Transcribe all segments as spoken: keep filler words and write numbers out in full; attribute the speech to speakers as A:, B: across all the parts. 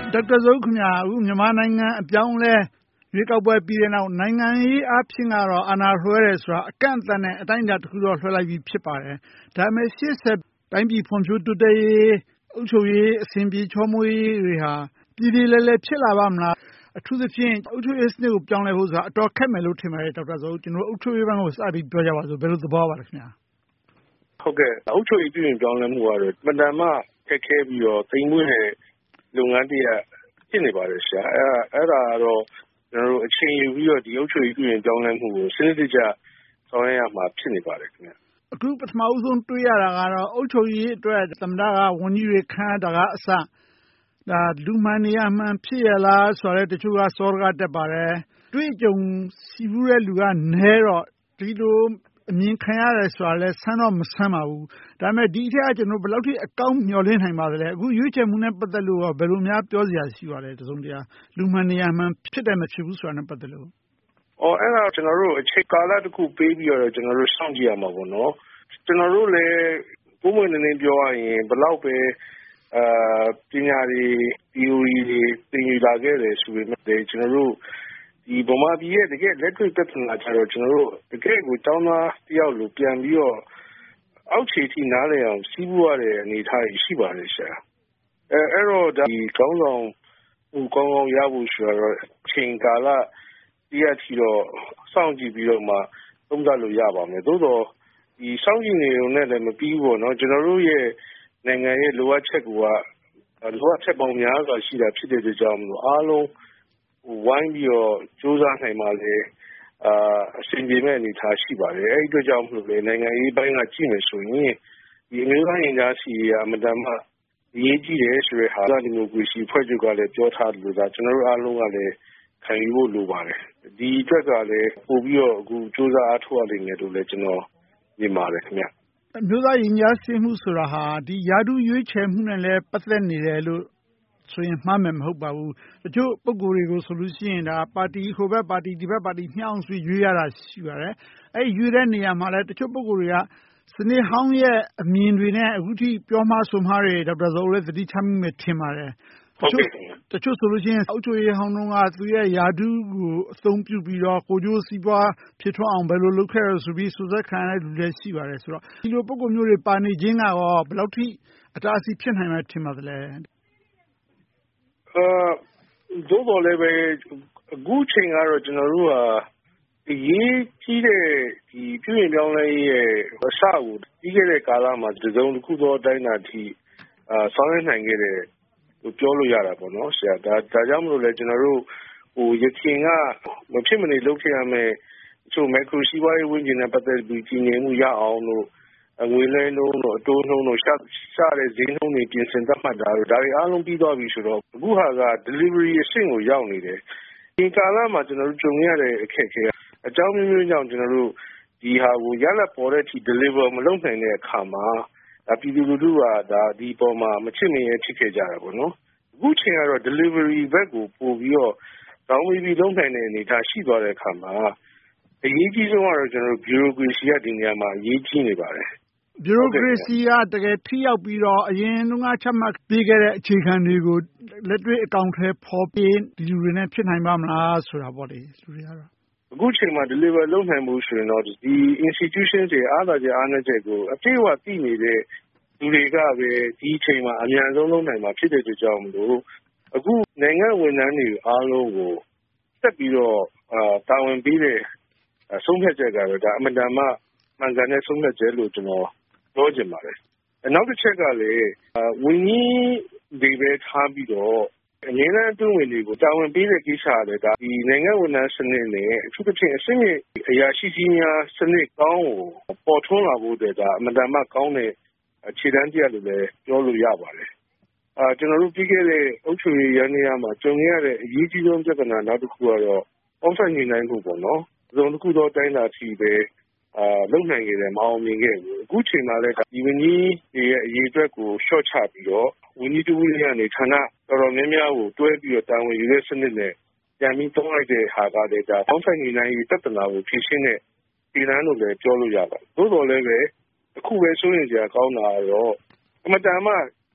A: ဒေါက်တာဇော်ဦးခင်များ အခုမြန်မာနိုင်ငံအပြောင်းအလဲရွေးကောက်ပွဲပြီးတဲ့နောက်နိုင်ငံရေးအားဖြင့်ကတော့အာဏာလွှဲတယ်ဆိုတာအကန့်အသတ်နဲ့အတိုင်းအတာတစ်ခုတော့လွှဲလိုက်ပြီဖြစ်ပါတယ်။ဒါပေမဲ့ရှေ့ဆက်တိုင်းပြည်ဖွံ့ဖြိုးတိုးတက်ရေးအုပ်ချုပ်ရေးအဆင်ပြေချောမွေ့ရေးတွေဟာပြည်ပြည်လဲလဲဖြစ်လာပါမလား။အထူးသဖြင့်အုပ်ချုပ်ရေးစနစ်ကိုပြောင်းလဲဖို့ဆိုတာအတော်ခက်မယ်လို့ထင်ပါတယ်ဒေါက်တာဇော်ဦးကျွန်တော်အုပ်ချုပ်ရေးဘက်ကိုစပြီးပြောကြပါစို့ဘယ်လိုသဘောပါလဲခင်ဗျာ
B: ။ဟုတ်ကဲ့အုပ်ချုပ်ရေးပြုပြင်ပြောင်းလဲမှုကတော့မတန်မှခက်ခဲပြီးတော့တိမ်မွေးတဲ့လုပ်ငန်းတရားဖြစ်နေပါတယ်ဆရာ။အဲ့ဒါကတော့ကျွန်တော်တို့အချိန်ယူပြီးတော့ဒီအုပ်ချုပ်ရေးပြုပြင်ပြောင်းလဲမှုကိုစနစ်တကျဆောင်ရွက်ရမှာဖြစ်နေပါတယ်ခင်ဗျ
A: ။အခုပထမဦးဆုံးတွေ့ရတာကတော့အုပ်ချုပ်ရေးအတွက်သမ္မတကဝန်ကြီးတွေခန့်တာကအစဒါလူမှန်နေရမှန်ဖြစ်ရလားဆိုတော့တချို့ကစောရကတက်ပါတယ်။တွေ့ကြုံစီးပူးတဲ့လူကနဲတော့ဒီလိုအမြင်ခံရတယ်ဆိုတာလဲဆန်းတော့မဆန်းပါဘူး။ဒါပေမဲ့ဒီအထက်ကကျွန်တော်ဘယ်လောက်ထိအကောင်းမျှော်လင့်နိုင်ပါသလဲ။အခုရွေးချယ်မှုနဲ့ပတ်သက်လို့ဘယ်လိုများပြောစရာရှိပါလဲတစုံတရာလူမှန်နေရမှန်ဖြစ်တယ်မဖြစ်ဘူးဆိုတာနဲ့ပတ်သက်လို့
B: ။အော်အဲ့ဒါကျွန်တော်တို့အချိန်ကာလတစ်ခုပေးပြီးတော့ကျွန်တော်တို့စောင့်ကြည့်ရမှာပေါ့နော်။ကျွန်တော်တို့လည်းပုံမှန်နေနေပြောရရင်ဘယ်လောက်ပဲအာပညာတွေ theory တွေသင်ယူလာခဲ့တယ်ဆိုပေမဲ့ကျွန်တော်တို့ဒီဗမာပြည်ရဲ့တကယ်လက်တွေ့ပြဿနာကြတော့ကျွန်တော်တို့တကယ်ကိုတောင်းသားတယောက်လိုပြန်ပြီးတော့အောက်ခြေထိနားလည်အောင်စီးပူရတဲ့အနေအထားရှိပါတယ်ဆရာအဲအဲ့တော့ဒီကောင်းဆောင်ဟိုကောင်းကောင်းရဖို့ဆိုတော့အချိန်ကာလတရားထီတော့စောင့်ကြည့်ပြီးတော့မှသုံးသပ်လို့ရပါမယ်သို့တော့ဒီစောင့်ကြည့်နေုံနဲ့လည်းမပြီးဘူးပေါ့နော်ကျွန်တော်တို့ရဲ့နိုင်ငံရဲ့လိုအပ်ချက်ကလိုအပ်ချက်ပေါင်းများစွာရှိတာဖြစ်တဲ့ကြောင့်အားလုံးဝိုင်းပြီးတော့စူးစမ်းနိုင်မှလည်းအာအစဉ်ပြေမဲ့အနေထားရှိပါတယ်အဲ့ဒီအတွက်ကြောင့်မလို့လေနိုင်ငံရေးပိုင်းကကြည့်မယ်ဆိုရင်ဒီအမျိုးသားရင်ကြားစီအမတန်မှရေးကြည့်တယ်ဆိုတဲ့ဟာဒီမိုကရေစီဖွဲ့ချုပ်ကလည်းပြောထားတယ်လို့ဒါကျွန်တော်တို့အားလုံးကလည်းခံယူဖို့လိုပါတယ်ဒီအတွက်ကလည်းပို့ပြီးတော့အခုစူးစမ်းအားထုတ်ရလိမ့်မယ်လို့လည်းကျွန်တော်မြင်ပါတယ်ခင်ဗျ
A: အမျိုးသားရင်ကြားစီမှုဆိုတာဟာဒီယာတုရွေးချယ်မှုနဲ့လည်းပတ်သက်နေတယ်လို့ဆိုရင်မှားမယ်မဟုတ်ပါဘူးတချို့ပုဂ္ဂိုလ်တွေကိုဆိုလို့ရှိရင်ဒါပါတီဟိုဘက်ပါတီဒီဘက်ပါတီမျှောင်းဆွေးရွေးရတာရှိပါတယ်အဲ့ရွေးတဲ့နေရာမှာလည်းတချို့ပုဂ္ဂိုလ်တွေကစနေဟောင်းရဲ့အမြင်တွေနဲ့အခုထိပြောမှားဆိုမှားတွေဒေါက်တာဇော်ဦးလည်းသတိထားမိမယ်ထင်ပါတယ်
B: တချို့
A: တချို့ဆိုလို့ရှိရင်အောက်ချိုရေးဟောင်းတုန်းကသူရဲ့ယာတုကိုအသုံးပြုပြီးတော့ကိုကျိုးစီးပွားဖြစ်ထွန်းအောင်ဘယ်လိုလုပ်ခဲ့ရဆိုပြီးစူးစက်ခံရတဲ့လူတွေရှိပါတယ်ဆိုတော့ဒီလိုပုဂ္ဂိုလ်မျိုးတွေပါနေခြင်းကရောဘယ်လောက်ထိအတားအဆီးဖြစ်နိုင်မယ်ထင်ပါသလဲ
B: အာဒို့တော်လည်းပဲအခုချိန်ကတော့ကျွန်တော်တို့ဟာဒီရေးကြီးတဲ့ဒီပြုရင်ပြောင်းလဲရဲ့အစကိုပြီးခဲ့တဲ့ကာလမှာတစုံတစ်ခုသောအတိုင်းအတာထိအာဆောင်ရွက်နိုင်ခဲ့တဲ့လို့ပြောလို့ရတာပေါ့နော်ဆရာဒါဒါကြောင့်မလို့လဲကျွန်တော်တို့ဟိုရခင်ကမဖြစ်မနေလုပ်ခဲ့ရမယ်အချို့ macro စီးပွားရေးဝန်ကြီးနဲ့ပတ်သက်ပြီးကြီးငယ်မှုရအောင်လို့ငွေလဲနှုန်းတို့အတိုးနှုန်းတို့ရှာရှာတဲ့ဈေးနှုန်းတွေပြင်ဆင်သတ်မှတ်တာတို့ဒါတွေအားလုံးပြီးသွားပြီဆိုတော့အခုဟာက delivery အဆင့်ကိုရောက်နေတယ်ဒီကာလမှာကျွန်တော်တို့ကြုံရတဲ့အခက်အခဲအကြောင်းမျိုးမျိုးကြောင့်ကျွန်တော်တို့ဒီဟာကိုရလက်ပေါ်တဲ့အထိ deliver မလုပ်နိုင်တဲ့အခါမှာဒါပြည်သူလူထုကဒါဒီပေါ်မှာမချစ်မရဲဖြစ်ခဲ့ကြတာပေါ့နော်အခုချိန်ကတော့ delivery ဘက်ကိုပို့ပြီးတော့တောင်းပြီးလုပ်နိုင်တဲ့အနေအထားရှိသွားတဲ့အခါမှာအရေးကြီးဆုံးကတော့ကျွန်တော်တို့ bureaucracy ကဒီနေရာမှာအရေးကြီးနေပါတယ်
A: bureaucracy ကတကယ်ထိရောက်ပြီးတော့အရင်တုန်းကချမှတ်ပေးခဲ့တဲ့အခြေခံတွေကိုလက်တွေ့အကောင့်ထဲပေါ်ပြီးဒီလူတွေနဲ့ဖြစ်နိုင်ပါမလားဆိုတာပေါ့လေလူတွေကတော့
B: အခုချိန်မှာ deliver လုပ်နိုင်မှုဆိုရင်တော့ဒီ institution တွေအားသာချက်အားနည်းချက်ကိုအပြည့်အဝသိနေတဲ့လူတွေကပဲဒီချိန်မှာအများဆုံးလုပ်နိုင်မှာဖြစ်တဲ့ကြောင့်မလို့အခုနိုင်ငံဝန်ထမ်းတွေအားလုံးကိုဆက်ပြီးတော့အာတာဝန်ပေးတဲ့ဆုံးဖြတ်ချက်ကတော့ဒါအမှန်တမ်းမှမှန်ကန်တဲ့ဆုံးဖြတ်ချက်လို့ကျွန်တော်ပြောချင်ပါတယ်နောက်တစ်ချက်ကလည်းဝန်ကြီးတွေပဲထားပြီးတော့အငြင်းတဲ့အတွင်းဝင်တွေကိုတာဝန်ပေးတဲ့ကိစ္စရတယ်ဒါဒီနိုင်ငံဝန်ထမ်းစနစ်နဲ့အထူးသဖြင့်အစင်းရဲ့အရာရှိကြီးများစနစ်ကောင်းကိုပေါ်ထွန်းလာဖို့တဲ့ဒါအမှန်တမ်းမှကောင်းတဲ့ခြေတန်းတရားလို့လည်းပြောလို့ရပါတယ်အာကျွန်တော်တို့ပြီးခဲ့တဲ့အုပ်ချုပ်ရေးရန်နေရာမှာကြုံရတဲ့အရေးကြီးဆုံးပြဿနာနောက်တစ်ခုကတော့အောက်ဆိုင်နေနိုင်ဖို့ပေါ့နော်။ဇုံတစ်ခုသောတိုင်းတာချီပဲအာလုံနိုင်ခဲ့တယ်မအောင်မြင်ခဲ့ဘူးအခုချိန်မှာလည်းဒီဝန်ကြီးတွေရဲ့အရေးအတွက်ကိုရှော့ချပြီးတော့ဝန်ကြီးတူဝင်းကနေဌာနတော်တော်များများကိုတွဲပြီးတော့တာဝန်ယူတဲ့စနစ်နဲ့ပြန်ပြီးသုံးလိုက်တဲ့ဟာကလည်းဒါအောက်ဆိုင်နေနိုင်ရေးပြဿနာကိုဖြေရှင်းတဲ့ဒီလမ်းလို့လည်းပြောလို့ရပါတယ်သို့တော်လည်းပဲအခုပဲစိုးရင်စရာကောင်းတာကတော့အမတန်မှ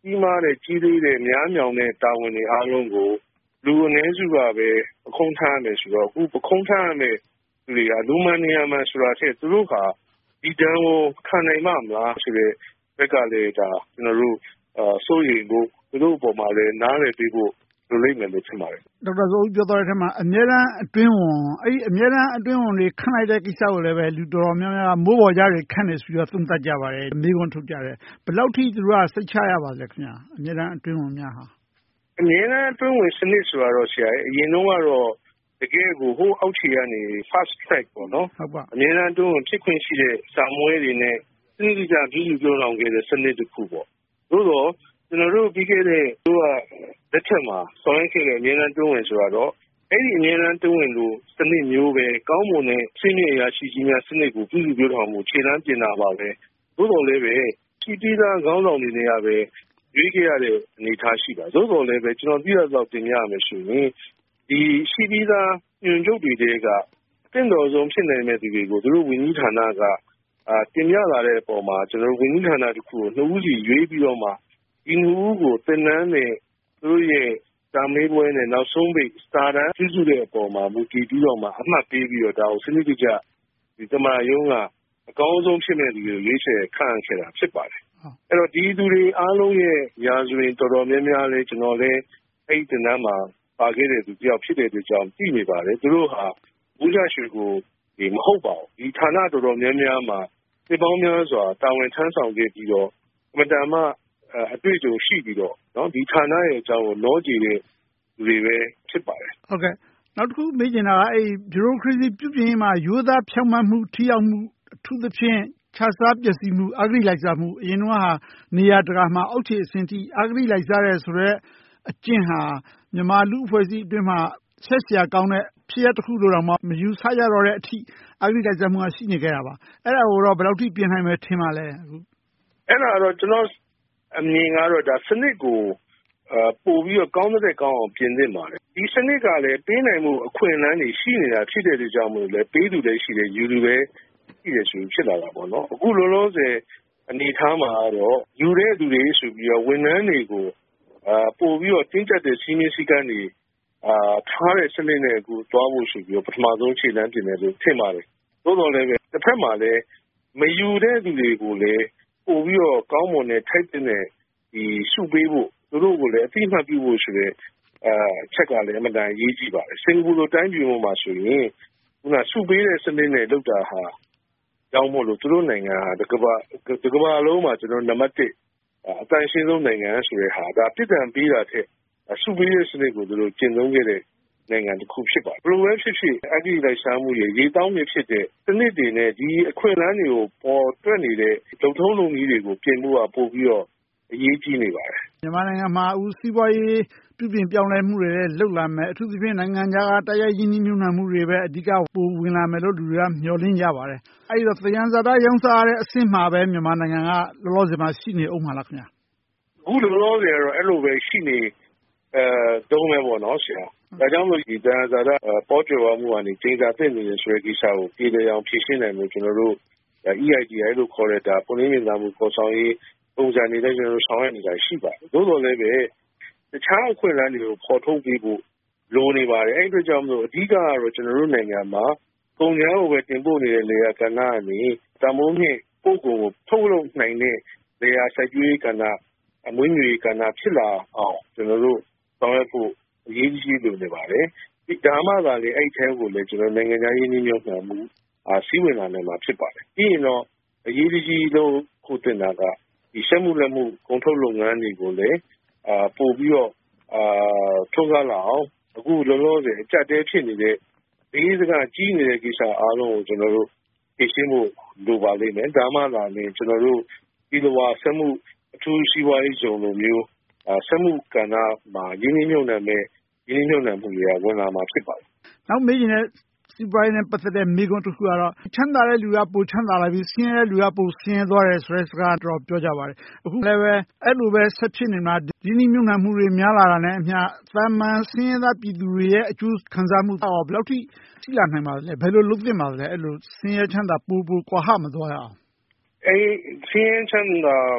B: ကြီးမားတဲ့ကြီးသေးတဲ့များမြောင်တဲ့တာဝန်တွေအားလုံးကိုလူအနည်းစုကပဲပခုံးထမ်းရမယ်ဆိုတော့အခုပခုံးထမ်းရမယ်သူတွေကလူမှန်နေရမှန်ဆိုတာထက်သူတို့ဟာဒီတန်းကိုခံနိုင်မှမလားဆိုတဲ့ဘက်ကလည်းဒါကျွန်တော်တို့စိုးရိမ်ဖို့သူတို့အပေါ်မှာလည်းနားလည်ပြီးဖို့လိုလိမ့်မယ်လို့ထင်ပါတယ်
A: ဒေါက်တာဇော်ဦးပြောသွားတဲ့အထက်မှာအမြဲတမ်းအတွင်းဝန်အဲ့ဒီအမြဲတမ်းအတွင်းဝန်တွေခန့်လိုက်တဲ့ကိစ္စကိုလည်းပဲလူတော်တော်များများမိုးပေါ်ကြတွေခန့်နေဆိုပြီးတော့သုံးသပ်ကြပါတယ်မိကွန်းထုတ်ကြတယ်ဘယ်လောက်ထိသူတို့ကစိတ်ချရပါလဲခင်ဗျာအမြဲတမ်းအတွင်းဝန်များဟာ
B: အမြဲတမ်းအတွင်းဝန်စနစ်ဆိုတာတော့ဆရာအရင်တော့ကတော့တကယ်ကိုဟိုအောက်ခြေကနေ fast track ပေါ့နော်
A: ဟုတ်ပါ
B: အမြဲတမ်းအတွင်းဝန်ဖြစ်ခွင့်ရှိတဲ့စာမွေးတွေနဲ့စနစ်တကျပြည်လူပြောင်းခဲ့တဲ့စနစ်တစ်ခုပေါ့သို့တော့ကျွန်တော်တို့ပြီးခဲ့တဲ့သူကလက်ထက်မှာဆောင်ရွက်ခဲ့တဲ့အမြဲတမ်းတွင်းဝင်ဆိုတော့အဲ့ဒီအမြဲတမ်းတွင်းဝင်လို့စနစ်မျိုးပဲကောင်းမွန်တဲ့စိတ်နဲ့အရာရှိကြီးများစနစ်ကိုပြည်သူပြောထောင်မှုခြေလှမ်းပြင်တာပါပဲသို့တော်လည်းပဲရှိပြီးသားခေါင်းဆောင်တွေနဲ့ကပဲရွေးခဲ့ရတဲ့အနေအထားရှိပါသို့တော်လည်းပဲကျွန်တော်ပြရတော့တင်ပြရမယ်ဆိုရင်ဒီရှိပြီးသားညွှန်ချုပ်တွေတဲကတင့်တော်ဆုံးဖြစ်နိုင်တဲ့သူတွေကိုသူတို့ဝန်ကြီးဌာနကအာတင်ပြလာတဲ့အပေါ်မှာကျွန်တော်ဝန်ကြီးဌာနတစ်ခုကိုနှစ်ဦးစီရွေးပြီးတော့မှဒီနှစ်ဦးကိုတင်နန်းနဲ့သူတို့ရဲ့တာမေးပွဲနဲ့နောက်ဆုံးပိတ်စတာတန်းပြုစုတဲ့အပေါ်မှာမူတည်ပြီးတော့မှအမှတ်ပေးပြီးတော့ဒါကိုစနစ်တကျဒီသမယုံကအကောင်းဆုံးဖြစ်မဲ့သူကိုရွေးချယ်ခန့်ခဲ့တာဖြစ်ပါတယ်အဲ့တော့ဒီသူတွေအားလုံးရဲ့ရာဇဝင်တော်တော်များများလဲကျွန်တော်လဲအဲ့ဒီတင်နန်းမှာပါခဲ့တဲ့သူတယောက်ဖြစ်တဲ့အတွက်ကြောင့်သိနေပါတယ်သူတို့ဟာဘူးရရွှေကိုဒီမဟုတ်ပါဘူးဒီဌာနတော်တော်များများမှာဒီပေါင်းများစွာတာဝန်ထမ်းဆောင်ခဲ့ပြီးတော့အမတန်မှအတွေ့အကြုံရှိပြီးတော့เนาะဒီဌာနရဲ့အကြောင်းကိုနောကြည့်တဲ့လူတွေပဲဖြစ်ပါတယ်
A: ဟုတ်ကဲ့နောက်တစ်ခုမေးချင်တာကအဲ့ bureaucracy ပြုပြင်ရေးမှာရိုးသားဖြောင့်မတ်မှုထိရောက်မှုအထူးသဖြင့်ခြားစားပျက်စီးမှုအဂတိလိုက်စားမှုအရင်ကဟာနေရာတကာမှာအောက်ခြေအဆင့်ထိအဂတိလိုက်စားရဲဆိုတော့အကျင့်ဟာမြန်မာလူအဖွဲ့အစည်းအတွင်းမှာဆက်เสียကောင်းတဲ့ဖြစ်ရတစ်ခုလို့တော့မယူဆရတော့တဲ့အထိအဂတိလိုက်စားမှုကရှိနေကြတာပါအဲ့ဒါကိုတော့ဘယ်လောက်ထိပြင်နိုင်မယ်ထင်ပါလဲအခု
B: အဲ့ဒါတော့ကျွန်တော်အမြင်ကတော့ဒါစနစ်ကိုအာပို့ပြီးတော့ကောင်းတဲ့ကောင်းအောင်ပြင်သင့်ပါတယ်ဒီစနစ်ကလည်းပေးနိုင်မှုအခွင့်အလမ်းတွေရှိနေတာဖြစ်တဲ့ကြောင့်မို့လဲပေးသူလည်းရှိတယ်ယူသူလည်းရှိတယ်ဆိုဖြစ်လာတာပေါ့နော်အခုလုံးလုံးဆယ်အနေထားမှာတော့ယူတဲ့သူတွေဆိုပြီးတော့ဝန်ထမ်းတွေကိုအာပို့ပြီးတော့တင်းကျပ်တဲ့စီးမင်းစည်းကမ်းတွေအာထားတဲ့စနစ်နဲ့အခုသွားဖို့ဆိုပြီးတော့ပထမဆုံးခြေလှမ်းပြင်တယ်လို့ထင်ပါတယ်သို့တော်လည်းပဲတစ်ဖက်မှာလည်းမယူတဲ့သူတွေကိုလည်းပို့ပြီးတော့ကောင်းမွန်တဲ့ထိုက်တဲ့ဒီစုပေးဖို့သူတို့ကိုလည်းအသိအမှတ်ပြုဖို့ဆိုတဲ့အဲချက်ကလည်းအမှန်တန်ရေးကြည့်ပါတယ်စင်ကာပူလိုတိုင်းပြည်မှာဆိုရင်ခုနစုပေးတဲ့စနစ်နဲ့လုပ်တာဟာကြောင်းမို့လို့သူတို့နိုင်ငံဟာတကဘာတကဘာလုံးမှာကျွန်တော်နံပါတ်တစ်အတန်ရှင်းဆုံးနိုင်ငံဆိုတဲ့ဟာဒါပြည်တံပေးတာတဲ့စုပေးတဲ့စနစ်ကိုသူတို့ကျင့်သုံးခဲ့တဲ့နိုင်ငံတစ်ခုဖြစ်ပါတယ်ဘယ်လိုပဲဖြစ်ဖြစ်အဂတိလိုက်စားမှုရဲ့ရေတောင်းမြစ်ဖြစ်တဲ့စနစ်တွေနဲ့ဒီအခွင့်အလမ်းတွေကိုပေါ်တွက်နေတဲ့လုံထုံးလုံနည်းတွေကိုပြင်ဖို့ကပို့ပြီးတော့အရေးကြီးနေပါတယ်
A: မြန်မာနိုင်ငံမှာအခုစီးပွားရေးပြုပြင်ပြောင်းလဲမှုတွေလည်းလုပ်လာမယ်အထူးသဖြင့်နိုင်ငံခြားကတရားရင်းနှီးမြှုပ်နှံမှုတွေပဲအဓိကပိုဝင်လာမယ်လို့လူတွေကမျှော်လင့်ကြပါတယ်အဲဒီတော့သယံဇာတရောင်းစားရတဲ့အဆင့်မှာပဲမြန်မာနိုင်ငံကလောလောဆယ်မှာရှိနေအောင်ပါလားခင်ဗျာ
B: အခုလောလောဆယ်ကတော့အဲ့လိုပဲရှိနေအဲတုံးမယ်ပေါ့နော်ဆရာဒါကြောင့်မို့ဒီသယံဇာတပေါ်ကျော်မှုကနေချိန်သာသိနေရဆိုတဲ့ကိစ္စကိုပြည်လည်အောင်ဖြည့်ရှင်းနိုင်မှုကျွန်တော်တို့ E I T I လို့ခေါ်တဲ့ဒါပုံရင်းမြင်သာမှုပေါ်ဆောင်ရေးပုံစံတွေလည်းကျွန်တော်တို့ဆောင်ရွက်နေတာရှိပါတယ်သို့တော်လည်းပဲတခြားအခွင့်အလမ်းတွေကိုပေါ်ထုတ်ပေးဖို့လိုနေပါတယ်အဲ့ဒီအတွက်ကြောင့်မို့အဓိကကတော့ကျွန်တော်တို့နိုင်ငံမှာကုန်ကျန်းကိုပဲတင်ပို့နေတဲ့နေရာကဏ္ဍကနေတမိုးမြင့်ပို့ကုန်ကိုထုတ်လုပ်နိုင်တဲ့နေရာစိုက်ပျိုးရေးကဏ္ဍအမွေးမြူရေးကဏ္ဍဖြစ်လာအောင်ကျွန်တော်တို့ဆောင်ရွက်ဖို့အရေးကြီးလိုနေပါတယ်ဒီဓမ္မကလည်းအဲ့ထဲကိုလည်းကျွန်တော်နိုင်ငံသားရင်းနှီးမြှုပ်နှံမှုအာစီးဝင်လာနိုင်မှာဖြစ်ပါတယ်ပြီးရင်တော့အရေးကြီးလို့ခုတင်တာကဒီစက်မှုလက်မှုကုန်ထုတ်လုပ်ငန်းတွေကိုလည်းအာပို့ပြီးတော့အာထုတ်ကားလာအောင်အခုလောလောဆယ်အကြက်တဲဖြစ်နေတဲ့ဒီစကားကြီးနေတဲ့ကိစ္စအားလုံးကိုကျွန်တော်တို့ဖြေရှင်းဖို့လိုပါလိမ့်မယ်ဒါမှသာလေကျွန်တော်တို့ဒီလိုပါစက်မှုအထူးစီးပွားရေးဇုံလိုမျိုးအာစက်မှုကဏ္ဍမှာရင်းနှီးမြှုပ်နှံမဲ့ရင်းနှီးမြှုပ်နှံမှုတွေကဝင်လာမှာဖြစ်ပါတယ်
A: နောက်မေးချင်တဲ့စီးပွားရေးနဲ့ပတ်သက်တဲ့မိကွန်းတစ်ခုကတော့ချမ်းသာတဲ့လူကပိုချမ်းသာလာပြီးဆင်းရဲတဲ့လူကပိုဆင်းရဲသွားတယ်ဆိုတဲ့စကားတော့ပြောကြပါတယ်အခုလည်းပဲအဲ့လိုပဲဆက်ဖြစ်နေမှာဒီနည်းမြုံနှံမှုတွေများလာတာနဲ့အမျှသာမန်ဆင်းရဲသားပြည်သူတွေရဲ့အကျိုးခံစားမှုတော့ဘယ်လောက်ထိရှိလာနိုင်ပါလဲဘယ်လိုလုပ်သင့်ပါလဲအဲ့လိုဆင်းရဲချမ်းသာပိုပိုကွာဟမသွားရအောင်
B: အဲ့ဆင်းရဲချမ်းသာ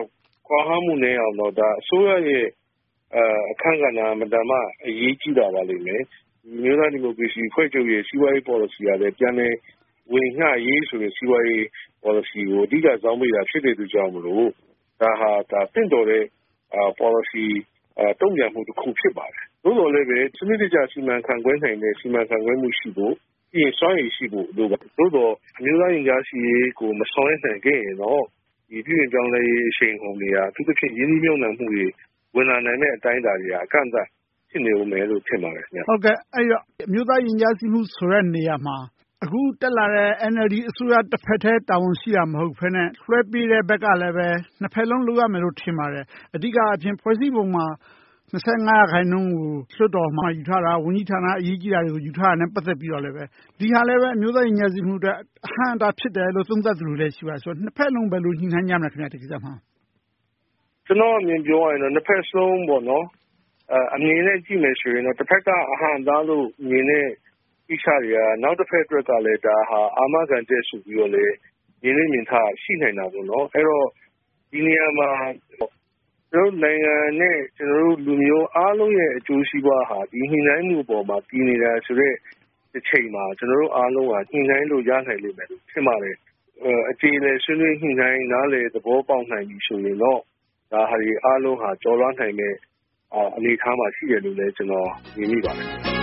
B: ကွာဟမှုနဲ့အောင်တော့ဒါအစိုးရရဲ့အခန်းကဏ္ဍမတန်မှအရေးကြီးတာပါလိမ့်မယ်။မျိုးသားဒီမိုကရေစီဖွဲ့ချုပ်ရဲ့စီးပွားရေး policy ကလည်းပြန်လည်ဝင်ငှရေးဆိုတဲ့စီးပွားရေး policy ကိုအဓိကဇောင်းပေးတာဖြစ်တဲ့အတွက်ကြောင့်မလို့ဒါဟာဒါတင့်တော်တဲ့ policy တုံ့ပြန်မှုတစ်ခုဖြစ်ပါတယ်။သို့တော်လည်းပဲစနစ်တကျစီမံခန့်ခွဲနိုင်တဲ့စီမံခန့်ခွဲမှုရှိဖို့ပြီးရင်စွမ်းရည်ရှိဖို့လိုပါ။သို့တော်အမျိုးသားရင်ကြားစီရေးကိုမဆောင်ရွက်နိုင်ခဲ့ရင်တော့ဒီပြည်ပြင်ပြောင်းလဲရေးအရှိန်ဟုန်တွေဟာသူတစ်ဖြစ်ရင်းနှီးမြှုပ်နှံမှုတွေဝင်လာနိုင်တဲ့အတိုင်းအတာတွေဟာအကန့်အသတ်ဖြစ်နေဦးမယ်လို့ထင်ပါတယ်ခင်ဗျာ
A: ။ဟုတ်ကဲ့အဲ့တော့အမျိုးသားရင်ကြားစီမှုဆိုတဲ့နေရာမှာအခုတက်လာတဲ့ N L D အစိုးရတစ်ဖက်တည်းတာဝန်ရှိတာမဟုတ်ဘဲနဲ့လွှဲပေးတဲ့ဘက်ကလည်းပဲနှစ်ဖက်လုံးလုပ်ရမယ်လို့ထင်ပါတယ်။အဓိကအဖြစ်ဖွဲ့စည်းပုံမှာ၂၅ရာခိုင်နှုန်းကိုလွှတ်တော်မှာယူထားတာဝန်ကြီးဌာနအရေးကြီးတာတွေကိုယူထားတာနဲ့ပတ်သက်ပြီးတော့လည်းပဲဒီဟာလည်းပဲအမျိုးသားရင်ကြားစီမှုအတွက်အဟန့်အတားဖြစ်တယ်လို့သုံးသပ်သူတွေလည်းရှိပါတယ်ဆိုတော့နှစ်ဖက်လုံးပဲလို့ညှိနှိုင်းကြမယ်ခင်ဗျာဒီကိစ္စမှာ
B: ကျွန်တော်အမြင်ပြောရရင်တော့နှစ်ဖက်လုံးပေါ့နော်အမြင်နဲ့ကြည့်မယ်ဆိုရင်တော့တစ်ဖက်ကအဟန့်အတားလို့မြင်တဲ့ကိစ္စတွေကနောက်တစ်ဖက်အတွက်ကလည်းဒါဟာအာမခံချက်ဆိုပြီးတော့လည်းရင်းနှီးမြင်ထားရှိနိုင်တာပေါ့နော်အဲ့တော့ဒီနေရာမှာကျွန်တော်နိုင်ငံနဲ့ကျွန်တော်တို့လူမျိုးအားလုံးရဲ့အကျိုးစီးပွားဟာဒီညှိနှိုင်းမှုပေါ်မှာပြည်နေတာဆိုတော့ဒီချိန်မှာကျွန်တော်တို့အားလုံးကညှိနှိုင်းလို့ရနိုင်လိမ့်မယ်လို့ထင်ပါတယ်အကြေအလည်ဆွေးနွေးညှိနှိုင်းနားလည်သဘောပေါက်နိုင်ပြီဆိုရင်တော့ဒါဟာဒီအားလုံးဟာကျော်လွှားနိုင်တဲ့အနေအထားမှာရှိတယ်လို့လည်းကျွန်တော်မြင်မိပါတယ်